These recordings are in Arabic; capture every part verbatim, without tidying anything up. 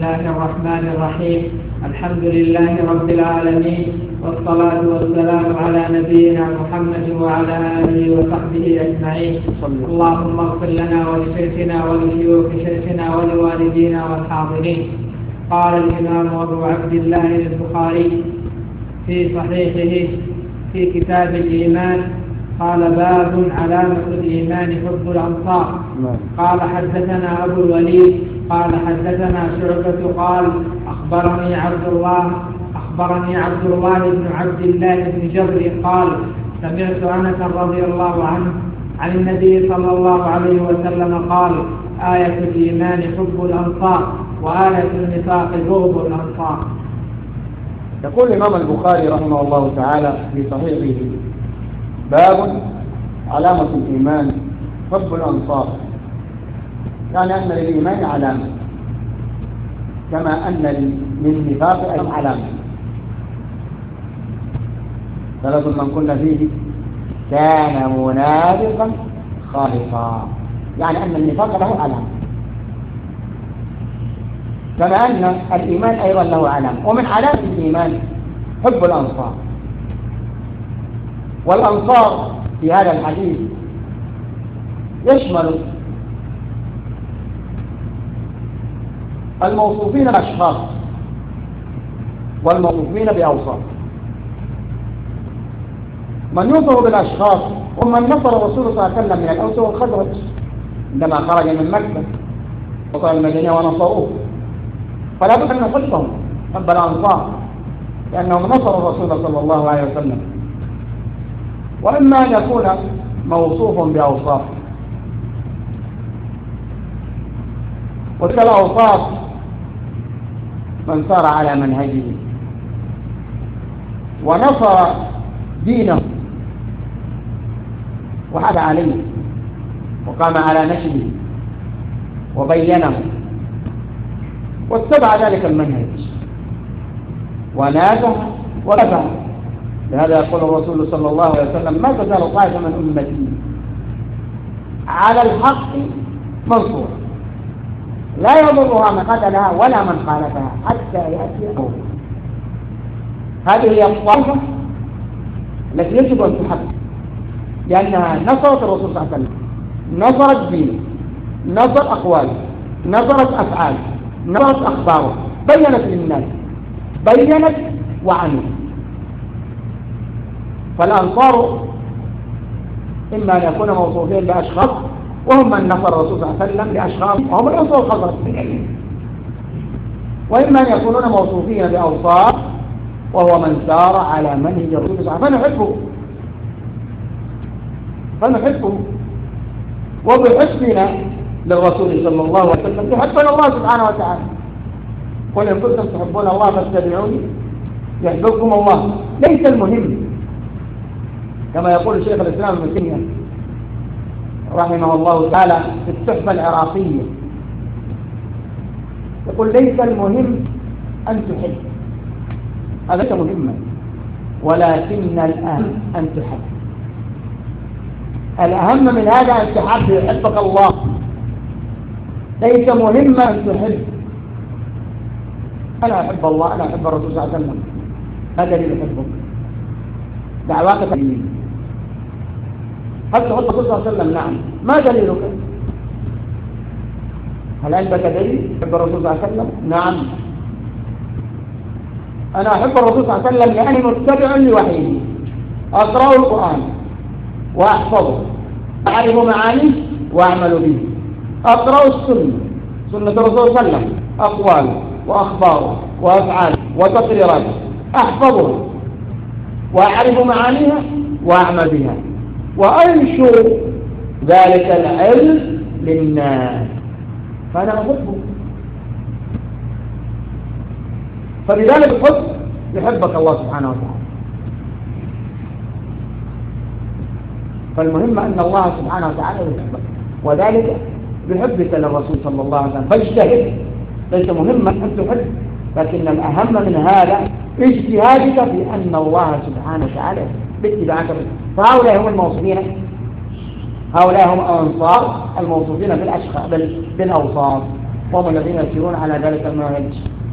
الله الرحمن الرحيم. الحمد لله رب العالمين، والصلاة والسلام على نبينا محمد وعلى آله وصحبه أجمعين. اللهم اغفر لنا ولشيخنا ولشيوخ شيخنا ولوالدينا والحاضرين. قال الإمام أبو عبد الله البخاري في صحيحه في كتاب الإيمان، قال: باب علامة الإيمان حب الأنصار. قال: حدثنا أبو الوليد قال حدثنا شعبة قال: أخبرني عبد الله أخبرني عبد الله بن عبد الله بن جبر قال: سمعت أنس رضي الله عنه عن النبي صلى الله عليه وسلم قال: آية الإيمان حب الأنصار، وآية النفاق بغض الأنصار. يقول الإمام البخاري رحمه الله تعالى في صحيحه: باب علامة الإيمان حب الأنصار، يعني أن للإيمان علامة كما أن للنفاق أيضا علامة. ثلاث من كنا فيه كان منافقا خالصا، يعني أن النفاق له علامة كما أن الإيمان أيضا له علامة. ومن علامة الإيمان حب الأنصار. والأنصار في هذا الحديث يشمل الموصوفين بأشخاص والموصوفين بأوصاف. من يوصف بالأشخاص ومن نصر الرسول صلى الله عليه وسلم من الأوس والخزرج عندما خرج من مكة وصل المدينة ونصروه، فلا بد أن نحبهم حب الأنصار لأنهم نصروا الرسول صلى الله عليه وسلم. وإما أن يكون موصوف بأوصاف، وتلك الأوصاف من سار على منهجه ونصر دينه وحد عليه وقام على نشره وبينه واتبع ذلك المنهج ونادى ونفع. لهذا يقول الرسول صلى الله عليه وسلم: ما تزال طائفة من أمتي على الحق منصور لا يضرها من قتلها ولا من خالفها حتى يأتي قوله. هذه هي الطائفة التي يجب أن تحب، لأنها نصرت الرسول صلى الله عليه وسلم، نصرت دينه، نصرت أقواله، نصرت أفعاله، نصرت أخباره، بينت للناس، بينت وعملت. فالأنصار إما أن يكون موصوفين بأشخاص وهم من نصر الرسول صلى الله عليه وسلم بأشخاص وهم الأوس والخزرج، وإما أن يكونون موصوفين بأوصاف وهو من سار على منهج الرسول صلى الله عليه وسلم فنحبه فنحبه وبحسبنا للرسول صلى الله عليه وسلم يحبنا الله سبحانه وتعالى. قل إن كنتم تحبون الله فاتبعوني يحببكم الله. ليس المهم كما يقول شيخ الإسلام ابن تيمية رحمه الله تعالى في التحفة العراقية، يقول: ليس المهم أن تحب، هذا ليس مهما، ولكن الأهم أن تحب. الأهم من هذا أن تحب يحبك الله. ليس مهما أن تحب. أنا أحب الله، أنا أحب الرسول صلى الله عليه وسلم، هذا اللي يحبك. دعواك دليل. هل تحب الرسول صلى الله عليه وسلم؟ نعم. ما دليلك؟ هل عندك دليل تحب الرسول صلى الله عليه وسلم؟ نعم. أنا أحب الرسول صلى الله عليه وسلم لأني متبع لوحيه، أقرأ القرآن وأحفظه، أعرف معانيه وأعمل به، أقرأ السنة، سنة الرسول صلى الله عليه وسلم، أقواله وأخباره وأفعاله وتقريراته، أحفظه وأعرف معانيها وأعمل بها، وأنشر ذلك العلم للناس، فأنا أحبه. فبذلك الحب يحبك الله سبحانه وتعالى. فالمهم أن الله سبحانه وتعالى يحبك، وذلك بحبك للرسول صلى الله عليه وسلم، فاجتهد. ليس مهما أن تحب، لكن الأهم من هذا اجتهادك في أن الله سبحانه وتعالى باتباعك. فهؤلاء هم الموصوفين، هؤلاء هم الأنصار الموصوفين بالأشخاص بالأوصاف. وهم الذين يسيرون على ذلك المنهج.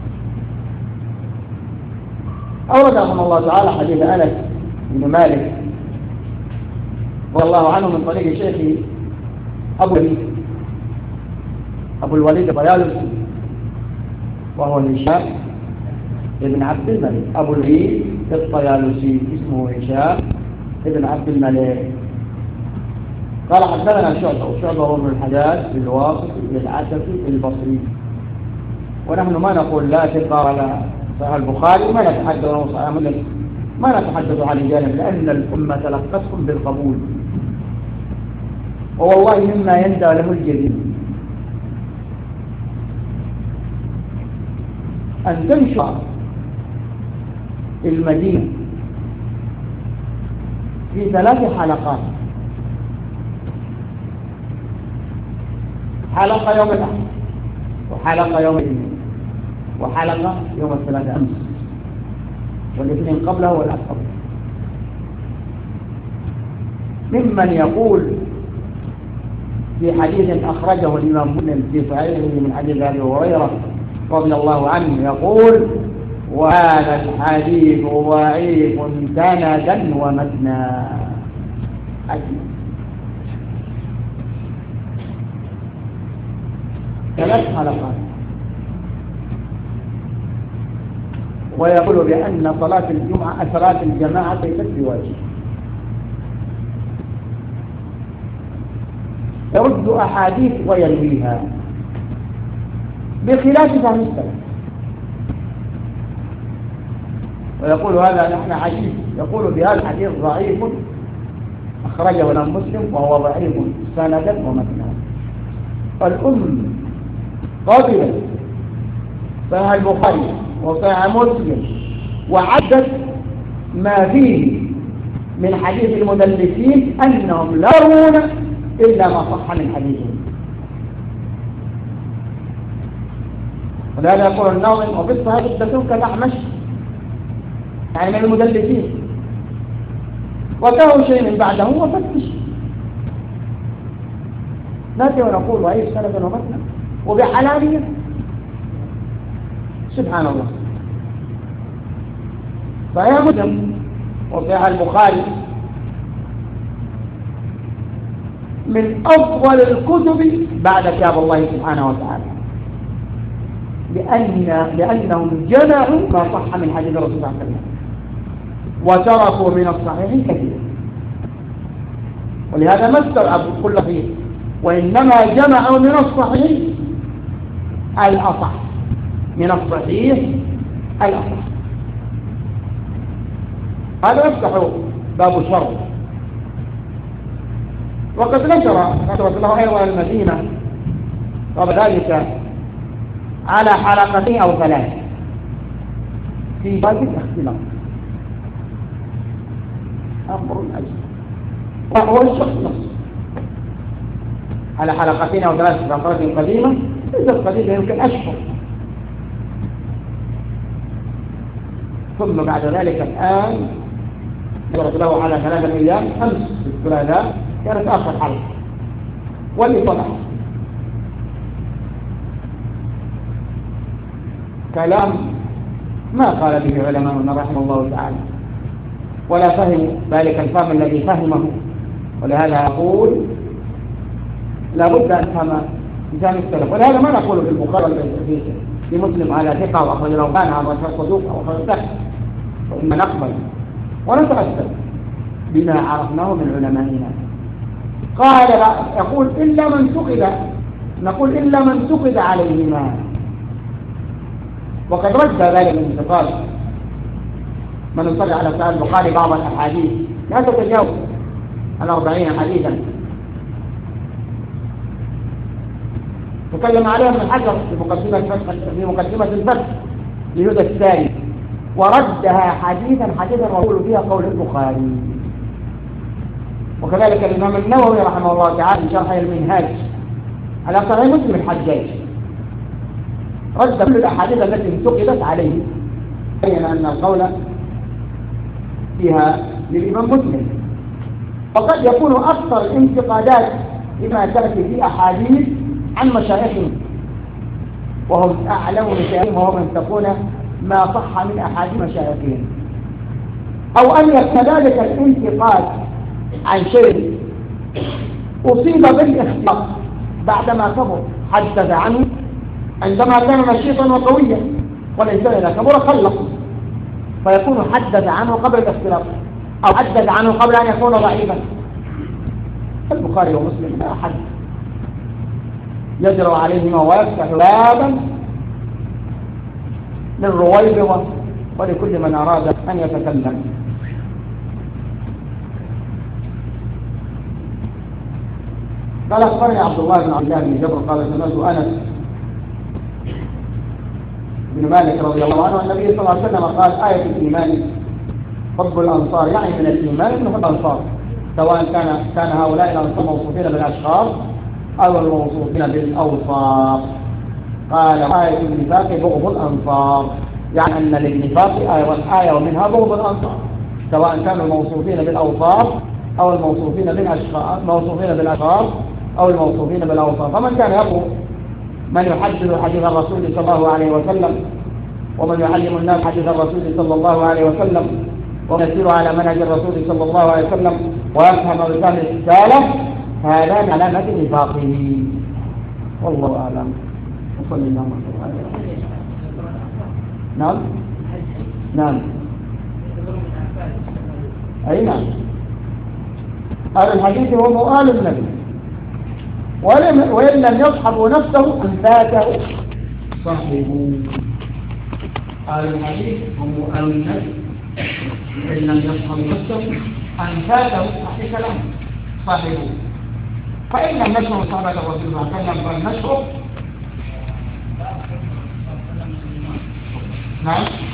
أورد رحمه الله تعالى حديث أنس بن مالك رضي الله عنه من طريق شيخه أبو الوليد أبو الوليد الطيالسي، وهو هشام ابن عبد الملك. أبو الوليد الطيالسي اسمه هشام ابن عبد الملك. قال حدثنا شعبة، وشعبة هو ابن الحجاج الواسطي العتكي البصري. ونحن ما نقول لا ثقة ولا صحيح البخاري، ما نتحدث عن صحيح مسلم، ما نتحدث عن رجال، لأن الأمة تلقتهم بالقبول، ووالله مما يندى له الجديد أن تنشر المدينة في ثلاث حلقات: حلقة يوم الأحد، وحلقة يوم الاثنين، وحلقة يوم الثلاثاء أمس، والاثنين قبله والأحد قبله. ممن يقول في حديث أخرجه الإمام مسلم في صحيحه من حديث أبي هريرة رضي الله عنه يقول: وهذا الحديث ضعيف سندا ومتنا. ثلاث حلقات. ويقول بأن صلاة الجمعة صلاة الجماعة ليست بواجب. يرد أحاديث ويرويها بخلاف فهم السلف، ويقول هذا نحن حديث، يقول بهذا الحديث ضعيف أخرجه الإمام مسلم وهو ضعيف سندا ومتنا. فالأم قابلة صحيح البخاري وصحيح مسلم وعدت ما فيه من حديث المدلسين أنهم لا يرون إلا ما صح من حديثهم. ولهذا يقول الناظم: وفي الصحيح الدسوم كالأحمش، يعني من المدلسين، وكانوا شيء من بعده وفتش. نأتي ونقول وعيش سنة ومتنا وبحلالية. سبحان الله. صحيح مسلم وصحيح البخاري من أفضل الكتب بعد كتاب الله سبحانه وتعالى، لأن لأنهم جمعوا ما صح من حديث الرسول صلى الله عليه وسلم وتركوا من الصحيح كثير، ولهذا ما استوعبوا كل فيه، وإنما جمعوا من الصحيح الأصح، من الصحيح الأصح. هذا يفتح باب شر. وقد نشر نشرت له أيضا المدينة قبل ذلك على حلقتين أو ثلاث في باب الاختلاط، أمر عجيب، وهو الشخص نفسه على حلقتين أو ثلاث في فترة قديمة، ليست قديمة يمكن أشهر، ثم بعد ذلك الآن نشرت له على ثلاثة أيام أمس في الثلاثاء كانت آخر حلقة، واللي طلع كلام ما قال به علماؤنا رحمه الله تعالى، ولا فهم ذلك الفهم الذي فهمه. ولهذا أقول لابد أن نفهم لسان السلف، ولهذا ما نقول في البخاري في مسلم على ثقة وأخرج لو كان عن رجل صدوق أو أخرج ثقة، وإما نقبل ونتأثر بما عرفناه من علمائنا. قال يقول إلا من سقط، نقول إلا من سقط عليهما، وقد رد ذلك من انتقال من انطلع على سؤال البخاري بعض الأحاديث لا تتجاوز الأربعين حديثا، تكلم عليها ابن حجر في مقدمة في مقدمة الفتح لهدى الساري، وردها حديثا حديثا وقول فيها قول البخاري. وكذلك الإمام النووي رحمه الله تعالى في شرح المنهاج على صحيح مسلم الحجاج رد كل الأحاديث التي انتقدت عليه، بين أن القول فيها للإمام مسلم. وقد يكون أكثر الانتقادات لما تأتي في أحاديث عن مشايخهم وهم أعلم بشيئهم وهم ينتقون ما صح من أحاديث مشايخهم، أو أن كذلك الانتقاد عن شيء أصيب بالاختلاط بعدما كبر حدث عنه عندما كان نشيطا وقويا، والإنسان إذا كبر خلص فيكون حدث عنه قبل الاختلاط أو حدث عنه قبل أن يكون ضعيفا. البخاري ومسلم لا أحد يجرى عليهما ويفتح بابا للرويبضة ولكل من أراد أن يتكلم. قال أخبرني عبد الله بن عبد الله بن جبر قال سمعت أنس بن مالك رضي الله عنه النبي صلى الله عليه وسلم قال آية الإيمان حب الأنصار، يعني من الإيمان أنه حب الأنصار، سواء كان كان هؤلاء الأنصار موصوفين بالأشخاص أو الموصوفين بالأوصاف. قال آية النفاق بغض الأنصار، يعني أن للنفاق آية آية ومنها بغض الأنصار، سواء كانوا الموصوفين بالأوصاف أو الموصوفين بالأشخاص موصوفين بالأشخاص أو الموصوفين بالأوصاف. فمن كان يقول من يحدث حديث الرسول صلى الله عليه وسلم ومن يعلم الناس حديث الرسول صلى الله عليه وسلم ويسير على منهج الرسول صلى الله عليه وسلم ويفهم بفهم الرسالة، هذا من علامة نفاقه. والله أعلم. وصلى الله عليه وسلم. نعم نعم أي نعم. هذا الحديث هو مؤال النبي، وإن لم يصحبوا نفسه أن فاته صاحبه. هذا الحديث هو مؤال النبي، وإن لم يصحبوا نفسه أن فاته صحيح كلام صاحبه. فإن لم نشعر صحابة الرسول صلى الله عليه وسلم فلنشعر. نعم